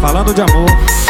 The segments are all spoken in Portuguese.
falando de amor.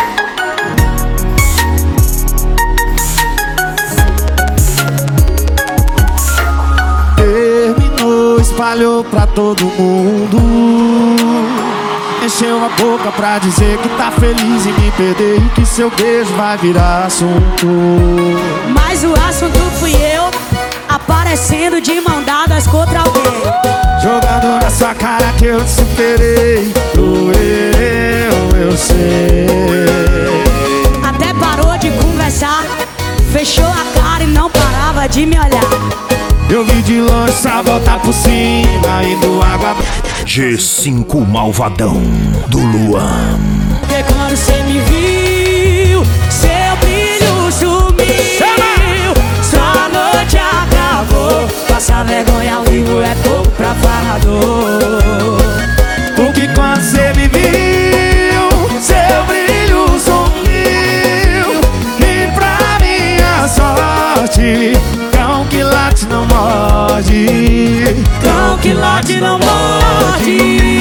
Terminou, espalhou pra todo mundo. Encheu a boca pra dizer que tá feliz em me perder e que seu beijo vai virar assunto. Mas o assunto fui eu, aparecendo de mão dadas contra alguém, jogando na sua cara que eu te superei. Doeu, eu sei. até parou de conversar, fechou a cara e não parava de me olhar. Eu vi de longe só voltar por cima, indo água. G5 Malvadão do Luan. Porque quando cê me viu, seu brilho sumiu. Sua noite acabou. Passar vergonha ao vivo é pouco pra falador. Porque quando cê me viu, seu brilho sumiu. E pra minha sorte, cão que late não morde. Cão que late não morde.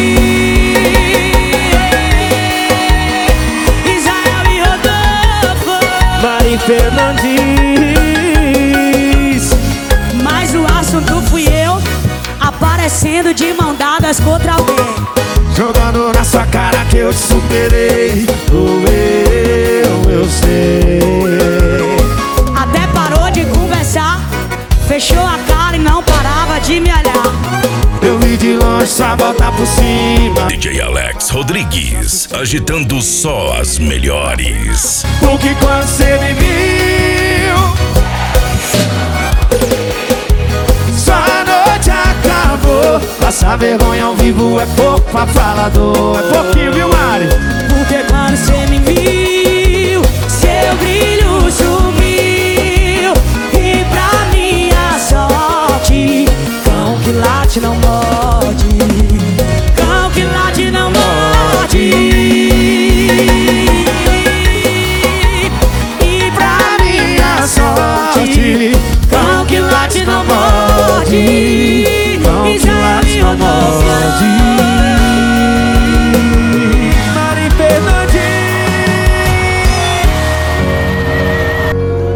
Israel e Rodolfo, Mari Fernandes. mas o assunto fui eu, aparecendo de mão dadas contra alguém, Jogando na sua cara que eu te superei. Doeu, eu sei. até parou de conversar, fechou a cara e não parava de me olhar. Eu vi de longe só voltar por cima. DJ Alex Rodrigues, agitando só as melhores. Porque quando cê me viu, só a noite acabou. Passar vergonha ao vivo é pouco pra falador. É pouquinho, viu, Mari? Porque quando cê me viu, seu brilho sumiu.